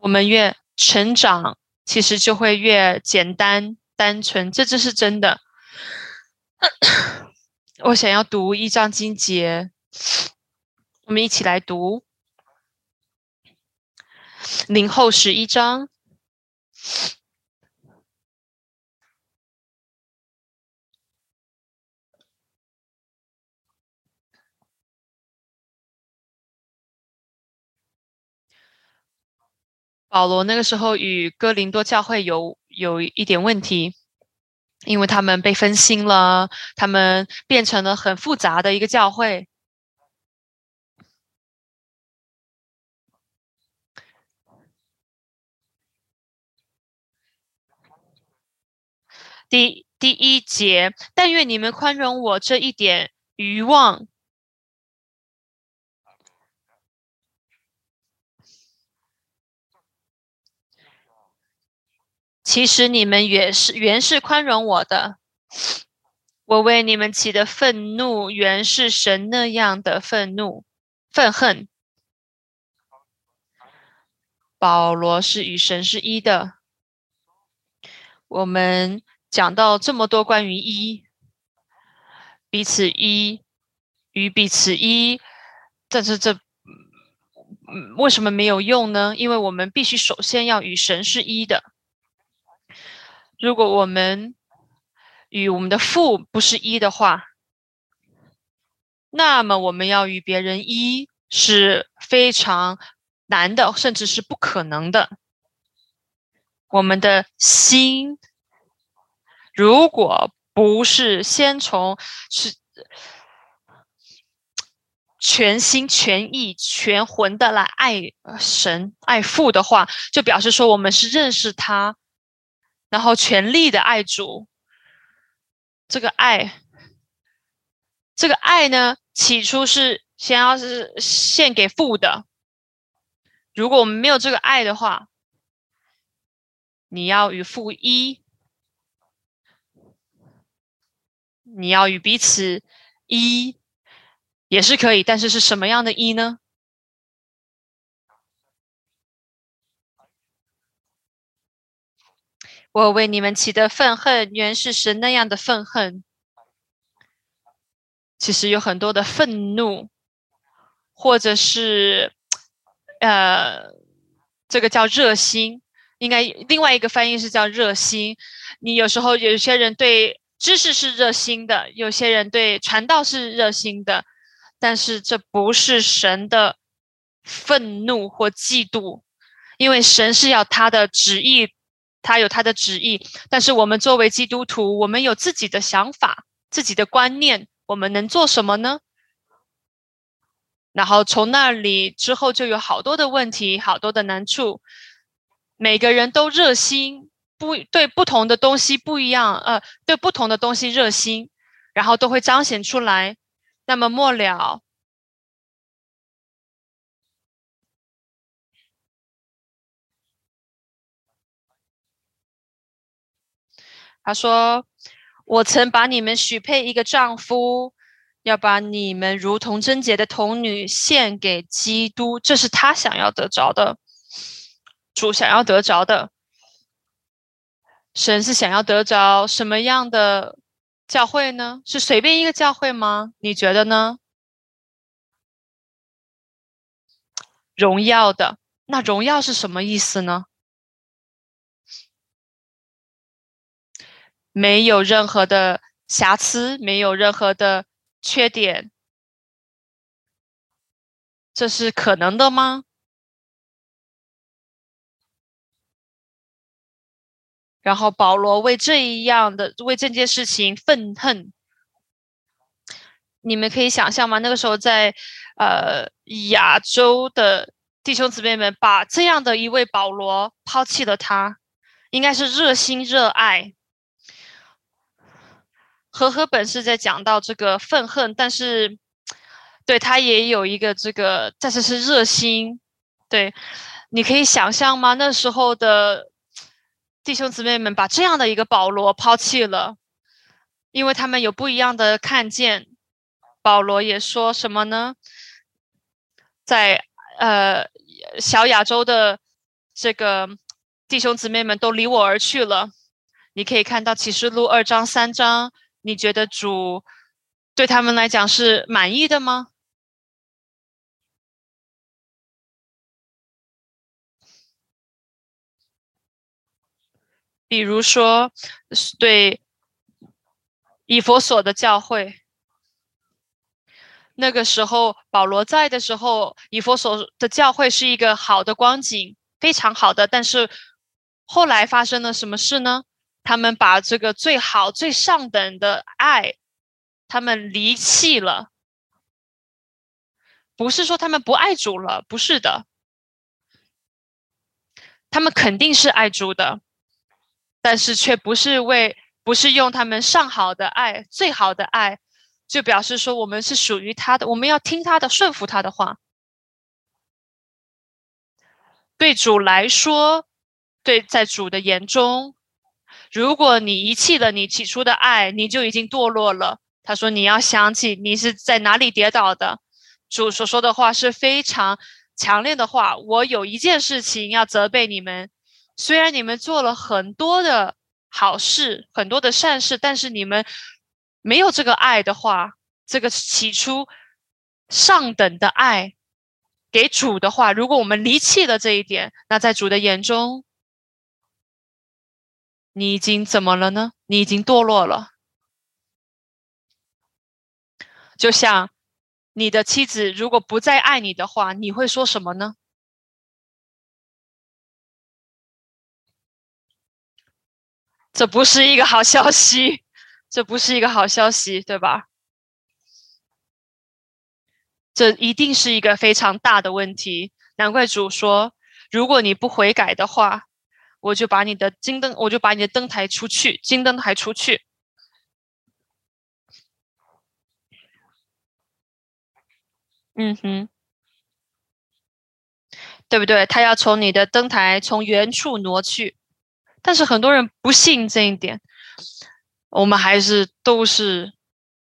我们越成长，其实就会越简单单纯，这是真的。我想要读一章经节，我们一起来读林后11章。保罗那个时候与哥林多教会有一点问题，因为他们被分心了，他们变成了很复杂的一个教会。第一节，但愿你们宽容我这一点愚妄。其实你们原是宽容我的，我为你们起的愤怒原是神那样的愤恨。保罗是与神是一的。我们讲到这么多关于一，彼此一与彼此一，但是为什么没有用呢？因为我们必须首先要与神是一的。如果我们与我们的父不是一的话，那么我们要与别人一是非常难的，甚至是不可能的。我们的心如果不是先从全心全意全魂的来爱神爱父的话，就表示说我们是认识他，然后全力的爱主。这个爱呢，起初是先要是献给父的。如果我们没有这个爱的话，你要与父一，你要与彼此一也是可以，但是是什么样的一呢？我为你们起的愤恨原是神那样的愤恨。其实有很多的愤怒，或者是这个叫热心，应该另外一个翻译是叫热心。你有时候有些人对知识是热心的，有些人对传道是热心的，但是这不是神的愤怒或嫉妒，因为神是要他的旨意，他有他的旨意，但是我们作为基督徒，我们有自己的想法，自己的观念，我们能做什么呢？然后从那里之后就有好多的问题，好多的难处。每个人都热心，对不同的东西不一样，对不同的东西热心，然后都会彰显出来。那么末了，他说：“我曾把你们许配一个丈夫，要把你们如同贞洁的童女献给基督，这是他想要得着的，主想要得着的。神是想要得着什么样的教会呢？是随便一个教会吗？你觉得呢？荣耀的，那荣耀是什么意思呢？没有任何的瑕疵，没有任何的缺点，这是可能的吗？然后保罗为这件事情愤恨，你们可以想象吗？那个时候在亚洲的弟兄姊妹们把这样的一位保罗抛弃了他，应该是热心热爱。和本是在讲到这个愤恨，但是对他也有一个这个，但是热心。对，你可以想象吗？那时候的弟兄姊妹们把这样的一个保罗抛弃了，因为他们有不一样的看见。保罗也说什么呢？在小亚洲的这个弟兄姊妹们都离我而去了。你可以看到启示录2章3章，你觉得主对他们来讲是满意的吗？比如说对以弗所的教会，那个时候保罗在的时候，以弗所的教会是一个好的光景，非常好的。但是后来发生了什么事呢？他们把这个最好最上等的爱，他们离弃了。不是说他们不爱主了，不是的，他们肯定是爱主的，但是却不是用他们上好的爱、最好的爱，就表示说我们是属于他的，我们要听他的，顺服他的话。对主来说，对在主的眼中，如果你遗弃了你起初的爱，你就已经堕落了。他说你要想起你是在哪里跌倒的。主所说的话是非常强烈的话。我有一件事情要责备你们，虽然你们做了很多的好事，很多的善事，但是你们没有这个爱的话，这个起初上等的爱给主的话，如果我们离弃了这一点，那在主的眼中，你已经怎么了呢？你已经堕落了。就像你的妻子如果不再爱你的话，你会说什么呢？这不是一个好消息，这不是一个好消息，对吧？这一定是一个非常大的问题。难怪主说，如果你不悔改的话，我就把你的灯台出去，金灯台出去。嗯哼，对不对？他要从你的灯台从原处挪去，但是很多人不信这一点，我们还是都是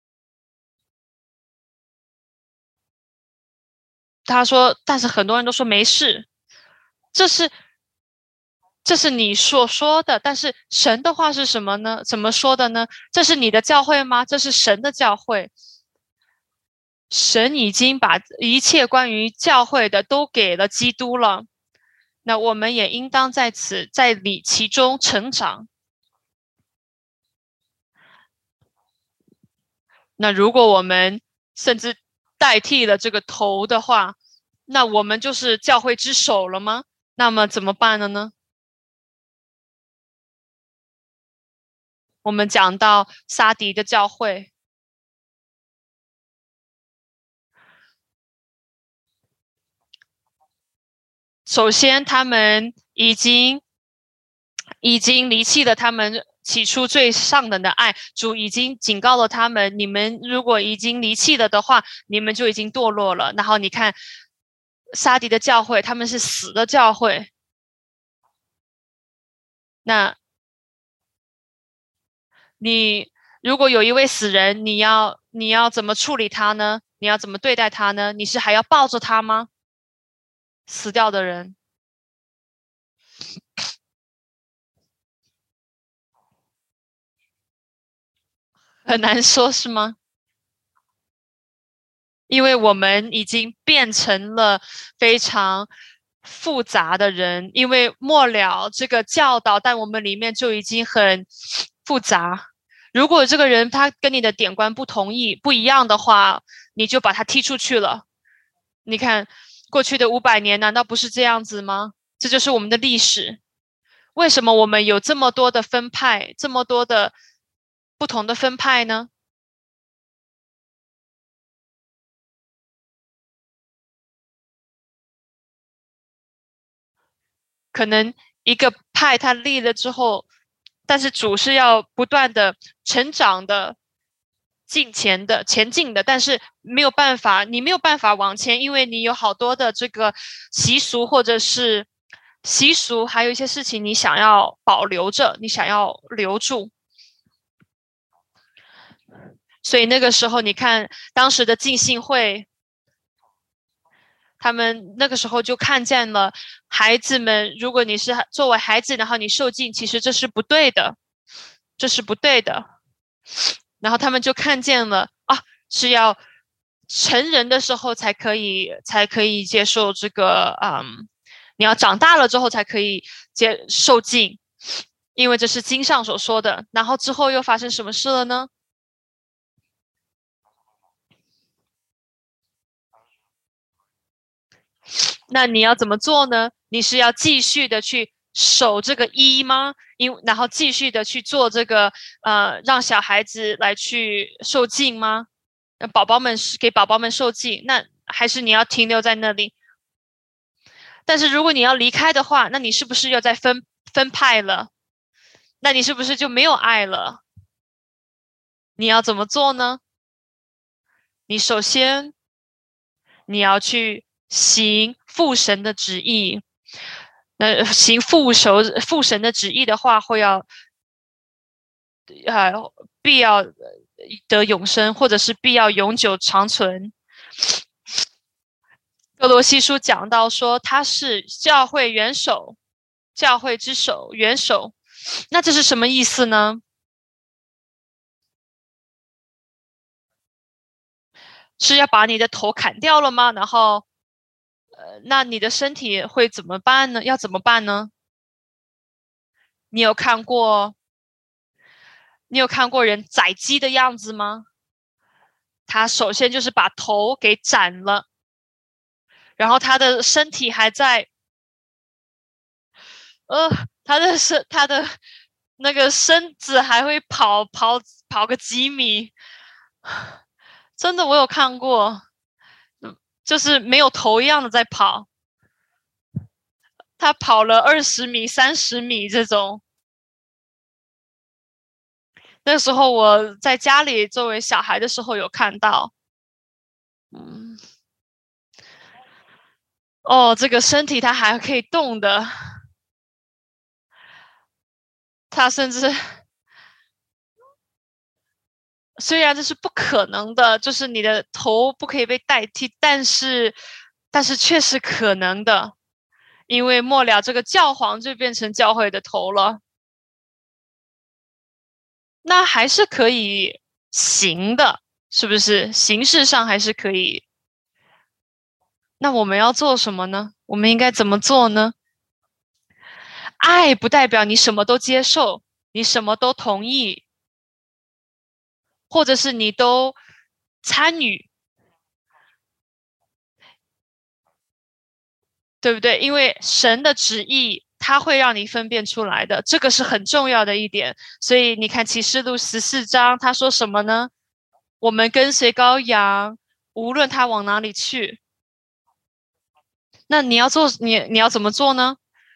他说，但是很多人都说没事，这是这是你所说的，但是神的话是什么呢？怎么说的呢？这是你的教会吗？这是神的教会。神已经把一切关于教会的都给了基督了，那我们也应当在其中成长。那如果我们甚至代替了这个头的话，那我们就是教会之首了吗？那么怎么办了呢？我们讲到撒迪的教会，首先他们已经离弃了他们起初最上等的爱，主已经警告了他们，你们如果已经离弃了的话，你们就已经堕落了。然后你看撒迪的教会，他们是死的教会，那你如果有一位死人，你要怎么处理他呢？你要怎么对待他呢？你是还要抱着他吗？死掉的人很难说，是吗？因为我们已经变成了非常复杂的人，因为末了这个教导，但我们里面就已经很复杂。如果这个人他跟你的点观不同意、不一样的话，你就把他踢出去了。你看，过去的500年难道不是这样子吗？这就是我们的历史。为什么我们有这么多的分派，这么多的不同的分派呢？可能一个派他立了之后，但是主是要不断的成长的、前进的，但是没有办法，你没有办法往前，因为你有好多的这个习俗或者是习俗，还有一些事情你想要保留着，你想要留住。所以那个时候，你看当时的浸信会， 他们那个时候就看见了孩子们，如果你是作为孩子，然后你受尽，其实这是不对的，这是不对的。然后他们就看见了啊，是要成人的时候才可以接受这个，你要长大了之后才可以受尽，因为这是经上所说的。然后之后又发生什么事了呢？那你要怎么做呢？你是要继续的去守这个一吗？然后继续的去做这个让小孩子来去受尽吗？给宝宝们受尽，那还是你要停留在那里？但是如果你要离开的话，那你是不是又在分派了？那你是不是就没有爱了？你要怎么做呢？你首先你要去行父神的旨意。那行父神的旨意的话，会要必要得永生，或者是必要永久长存。哥罗西书讲到说，他是教会元首，教会之首，元首。那这是什么意思呢？是要把你的头砍掉了吗？然后，那你的身体会怎么办呢？要怎么办呢？你有看过人宰鸡的样子吗？他首先就是把头给斩了，然后他的身体还在，他的那个身子还会跑个几米，真的我有看过，就是没有头一样的在跑，他跑了20米、30米这种。那时候我在家里作为小孩的时候有看到，哦，这个身体它还可以动的，他甚至虽然这是不可能的，就是你的头不可以被代替，但是确实可能的，因为末了这个教皇就变成教会的头了，那还是可以行的，是不是？形式上还是可以。那我们要做什么呢？我们应该怎么做呢？爱不代表你什么都接受，你什么都同意，或者是你都参与，对不对？因为神的旨意，它会让你分辨出来的，这个是很重要的一点。所以你看启示录14章，他说什么呢？我们跟随羔羊，无论他往哪里去。那你要怎么做呢？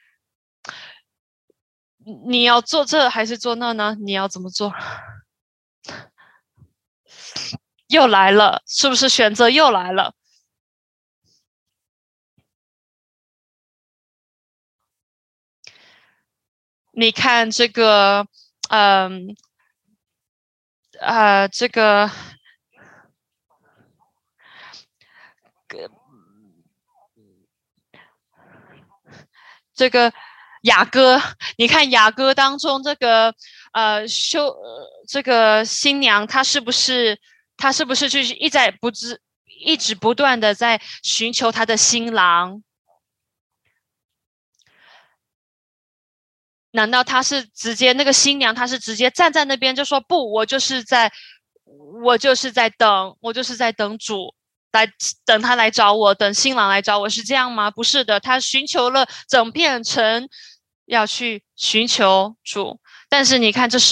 你要做这还是做那呢？你要怎么做？又来了，是不是选择又来了？你看这个，这个雅歌，你看雅歌当中这个这个新娘，她是不是就是一直不断的在寻求她的新郎？难道她是直接那个新娘，她是直接站在那边就说不，我就是在等，我就是在等主。来等他来找我，等新郎来找我，是这样吗？不是的，他寻求了整片城，要去寻求主。但是你看，这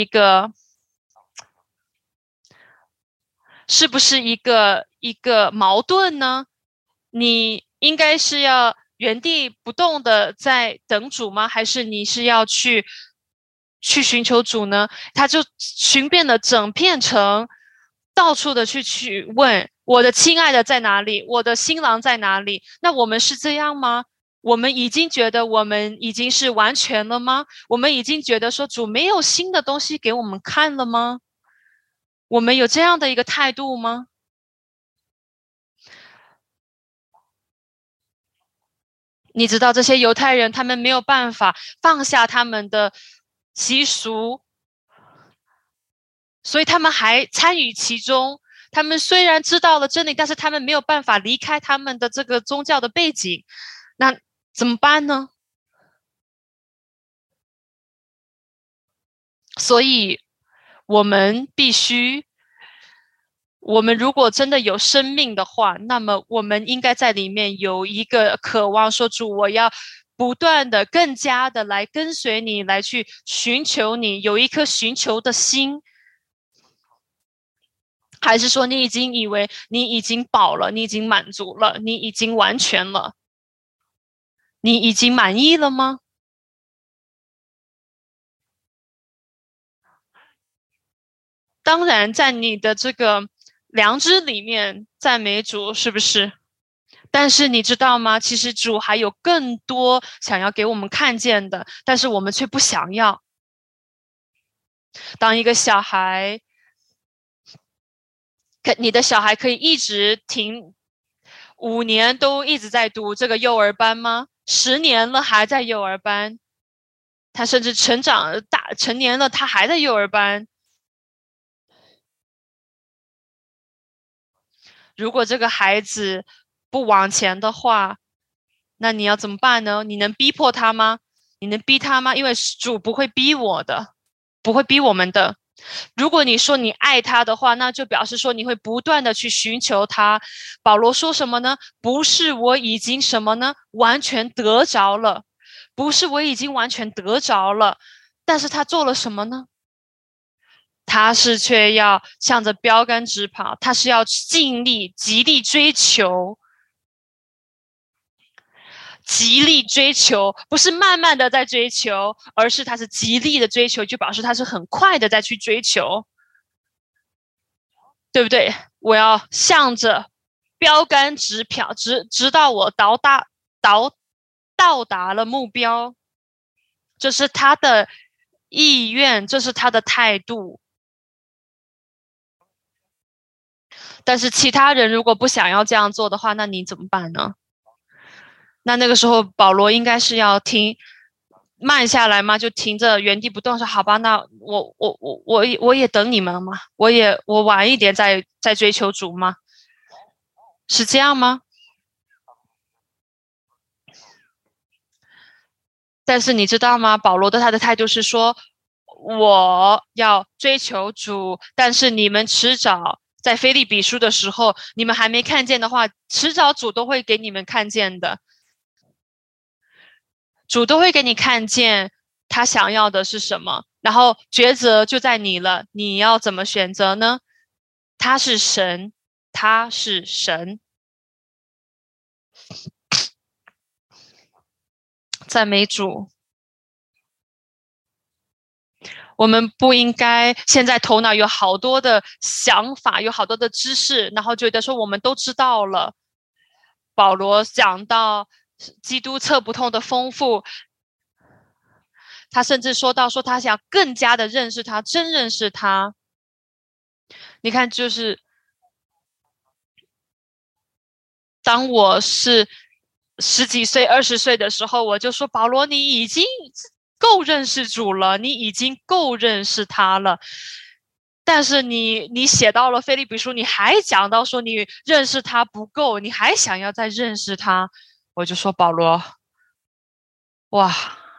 是不是一个矛盾呢？你应该是要原地不动的在等主吗？还是你是要去寻求主呢？他就寻遍了整片城，到处的去问我的亲爱的在哪里，我的新郎在哪里？那我们是这样吗？我们已经觉得我们已经是完全了吗？我们已经觉得说主没有新的东西给我们看了吗？我们有这样的一个态度吗？ 你知道这些犹太人他们没有办法放下他们的习俗，所以他们还参与其中。他们虽然知道了真理，但是他们没有办法离开他们的这个宗教的背景，那怎么办呢？所以我们必须，我们如果真的有生命的话，那么我们应该在里面有一个渴望，说主，我要不断的、更加的来跟随你，来去寻求你，有一颗寻求的心。还是说你已经以为你已经饱了，你已经满足了，你已经完全了，你已经满意了吗？当然，在你的这个良知里面赞美主，是不是？但是你知道吗？其实主还有更多想要给我们看见的，但是我们却不想要。当一个小孩，你的小孩可以一直停5年都一直在读这个幼儿班吗？10年了还在幼儿班，他甚至成年了，他还在幼儿班。如果这个孩子不往前的话，那你要怎么办呢？你能逼迫他吗？你能逼他吗？因为主不会逼我的，不会逼我们的。如果你说你爱他的话，那就表示说你会不断的去寻求他。保罗说什么呢？不是我已经什么呢？完全得着了，不是我已经完全得着了，但是他做了什么呢？他是却要向着标杆直跑，他是要尽力、极力追求。极力追求，不是慢慢的在追求，而是他是极力的追求，就表示他是很快的在去追求，对不对？我要向着标杆直跑，直到我到达了目标，这是他的意愿，这是他的态度。但是其他人如果不想要这样做的话，那你怎么办呢？那个时候保罗应该是要慢下来吗？就停着原地不动，说好吧，那我也等你们嘛，我晚一点再追求主吗？是这样吗？但是你知道吗？保罗他的态度是说，我要追求主，但是你们迟早在腓立比书的时候，你们还没看见的话，迟早主都会给你们看见的。主都会给你看见他想要的是什么，然后抉择就在你了，你要怎么选择呢？他是神，他是神。赞美主。我们不应该现在头脑有好多的想法，有好多的知识，然后觉得说我们都知道了。保罗讲到基督测不透的丰富，他甚至说到说他想更加的认识他，真认识他。你看，就是当我是10几岁、20岁的时候，我就说保罗，你已经够认识主了，你已经够认识他了。但是你写到了腓立比书，你还讲到说你认识他不够，你还想要再认识他，我就说保罗，哇，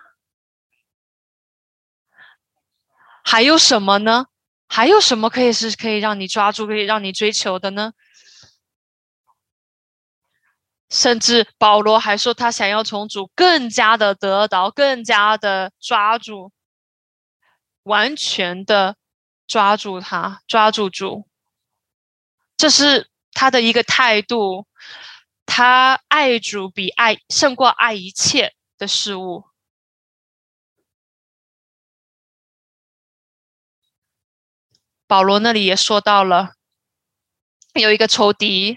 还有什么呢？还有什么可以让你抓住，可以让你追求的呢？甚至保罗还说，他想要从主更加的得到，更加的抓住，完全的抓住他，抓住主。这是他的一个态度，他爱主比爱胜过爱一切的事物。保罗那里也说到了，有一个仇敌，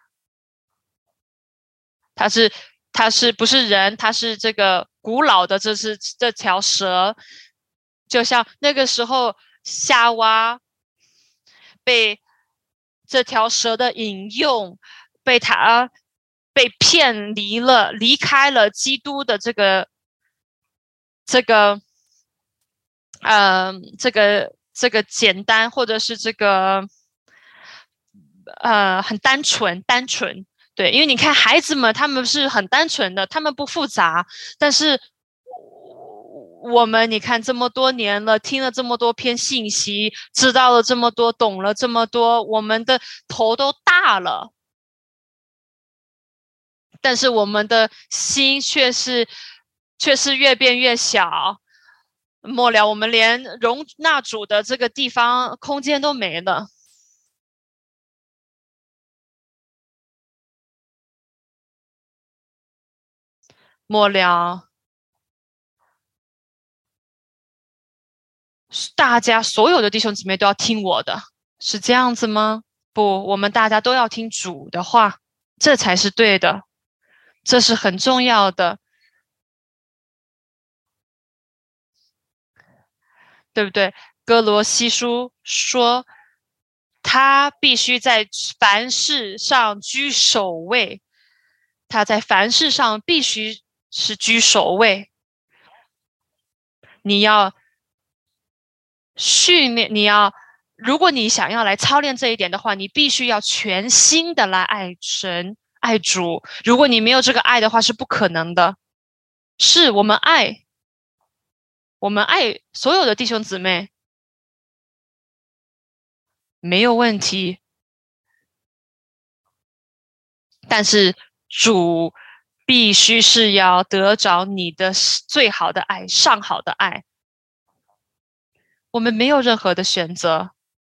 他是不是人？他是这个古老的，这条蛇，就像那个时候夏娃被这条蛇的引诱，被他被偏离了，离开了基督的这个简单，或者是这个很单纯。对，因为你看孩子们他们是很单纯的，他们不复杂，但是我们你看这么多年了，听了这么多篇信息，知道了这么多，懂了这么多，我们的头都大了，但是我们的心却是越变越小。末了，我们连容纳主的这个地方空间都没了。末了，大家所有的弟兄姊妹都要听我的，是这样子吗？不，我们大家都要听主的话，这才是对的，这是很重要的，对不对？哥罗西书说，他必须在凡事上居首位，他在凡事上必须是居首位。你要训练，如果你想要来操练这一点的话，你必须要全心的来爱神、爱主。如果你没有这个爱的话，是不可能的。是我们爱所有的弟兄姊妹，没有问题。但是主必须是要得着你的最好的爱、上好的爱。我们没有任何的选择。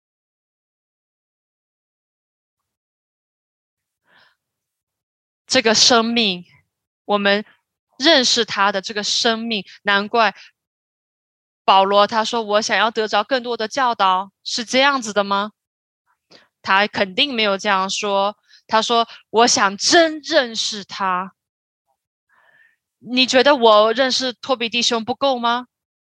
这个生命，我们认识他的这个生命，难怪保罗他说我想要得着更多的教导，是这样子的吗？他肯定没有这样说。他说我想真认识他。你觉得我认识托比弟兄不够吗？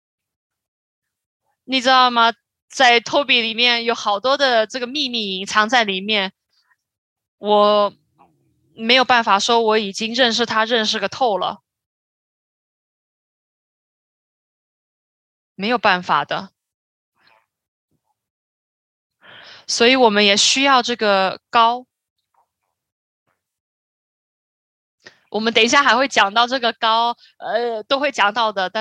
你知道吗？在托比里面有好多的这个秘密隐藏在里面，我没有办法说我已经认识他认识个透了，没有办法的。所以我们也需要这个高。我们等一下还会讲到这个高，都会讲到的。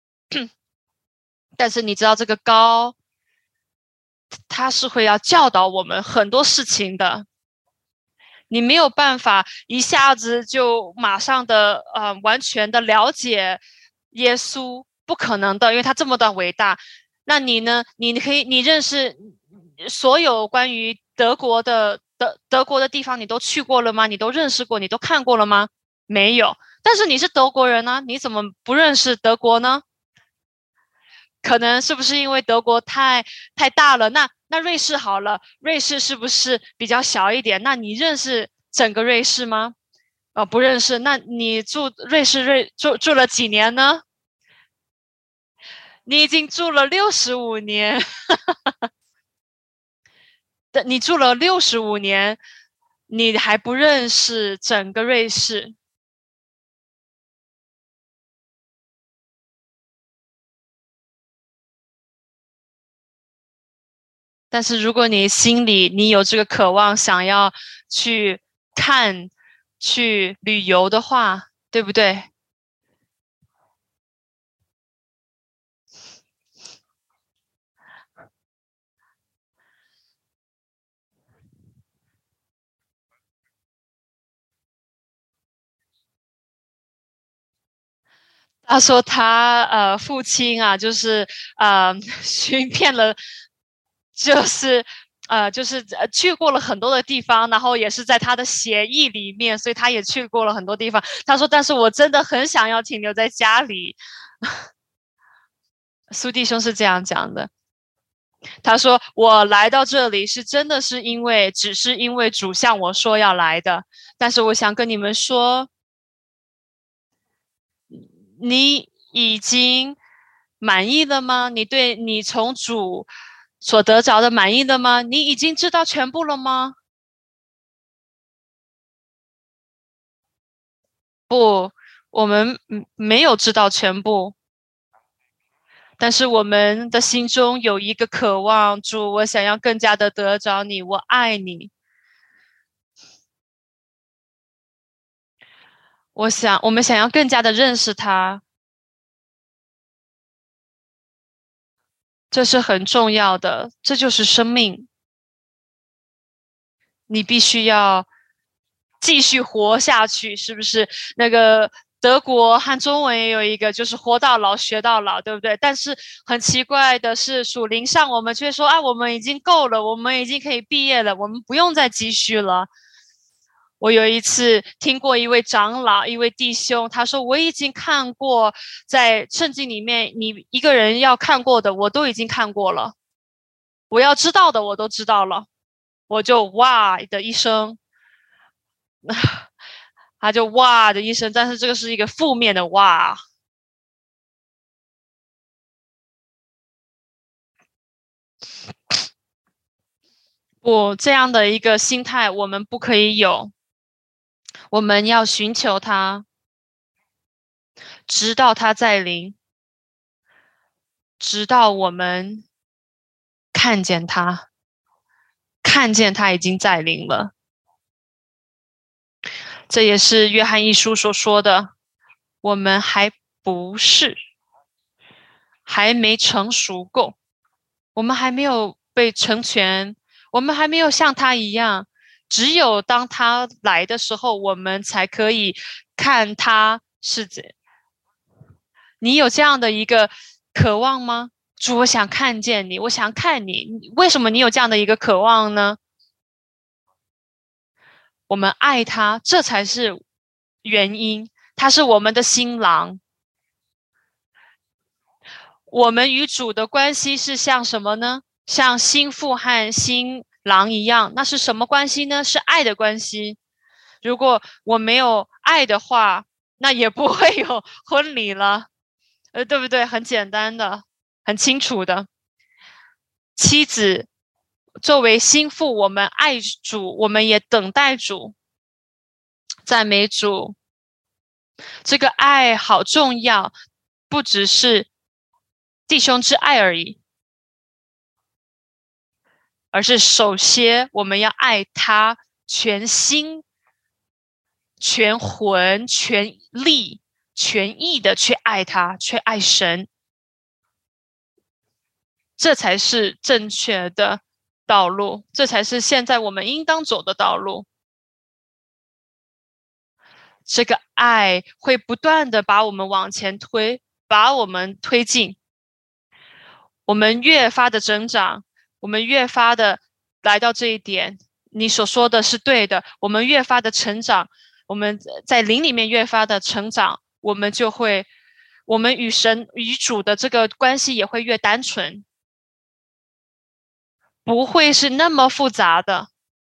但是你知道这个高，它是会要教导我们很多事情的。你没有办法一下子就马上的完全的了解耶稣，不可能的，因为他这么的伟大。那你呢？你认识所有关于德国的地方，你都去过了吗？你都认识过？你都看过了吗？没有。但是你是德国人呢，你怎么不认识德国呢？可能是不是因为德国太大了？那瑞士好了，瑞士是不是比较小一点？那你认识整个瑞士吗？不认识。那你住瑞士住了几年呢？你已经住了65年，你住了65年，你还不认识整个瑞士。但是如果你心里你有这个渴望，想要去看、去旅游的话，对不对？他说他父亲啊，就是寻遍了，去过了很多的地方，然后也是在他的协议里面，所以他也去过了很多地方。他说，但是我真的很想要停留在家里。苏弟兄是这样讲的。他说我来到这里是真的是只是因为主向我说要来的，但是我想跟你们说，你已经满意了吗？你对你从主所得着的满意了吗？你已经知道全部了吗？ 不，我们没有知道全部，但是我们的心中有一个渴望，主，我想要更加的得着你，我爱你。我们想要更加的认识他，这是很重要的，这就是生命。你必须要继续活下去，是不是？那个德国和中文也有一个，就是活到老学到老，对不对？但是很奇怪的是，属灵上我们却说啊，我们已经够了，我们已经可以毕业了，我们不用再继续了。我有一次听过一位长老，一位弟兄，他说我已经看过在圣经里面你一个人要看过的，我都已经看过了，我要知道的我都知道了。我就哇的一声，他就哇的一声，但是这个是一个负面的哇。不，这样的一个心态我们不可以有，我们要寻求他，直到他在临，直到我们看见他，看见他已经在临了。这也是约翰一书所说的，我们还不是，还没成熟够，我们还没有被成全，我们还没有像他一样。只有当他来的时候，我们才可以看他是怎。你有这样的一个渴望吗？主，我想看见你，我想看你。为什么你有这样的一个渴望呢？我们爱他，这才是原因。他是我们的新郎。我们与主的关系是像什么呢？像新妇和新郎一样，那是什么关系呢？是爱的关系。如果我没有爱的话，那也不会有婚礼了，对不对？很简单的，很清楚的。妻子作为心腹，我们爱主，我们也等待主，赞美主。这个爱好重要，不只是弟兄之爱而已，而是首先我们要爱他，全心、全魂、全力、全意的去爱他，去爱神，这才是正确的道路，这才是现在我们应当走的道路。这个爱会不断的把我们往前推，把我们推进，我们越发的增长，我们越发的来到这一点。你所说的是对的，我们越发的成长，我们在灵里面越发的成长，我们就会，我们与神与主的这个关系也会越单纯，不会是那么复杂的。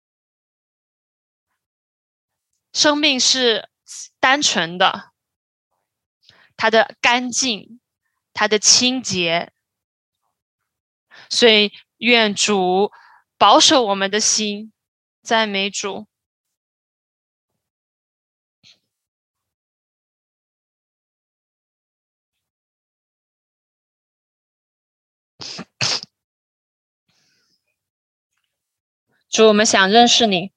生命是单纯的，它的干净，它的清洁，所以愿主保守我们的心，赞美主。主，我们想认识你，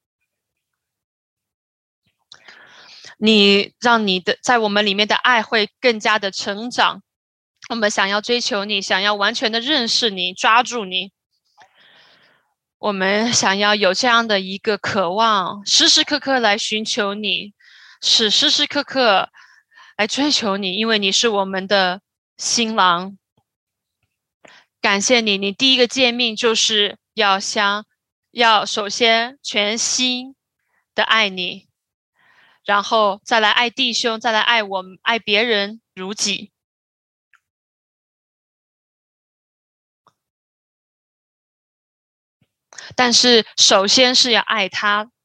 你让你的在我们里面的爱会更加的成长。我们想要追求你，想要完全的认识你，抓住你。我们想要有这样的一个渴望，时时刻刻来寻求你，是时时刻刻来追求你，因为你是我们的新郎。感谢你，你第一个诫命就是要首先全心的爱你，然后再来爱弟兄，再来爱我们，爱别人如己。但是首先是要爱他，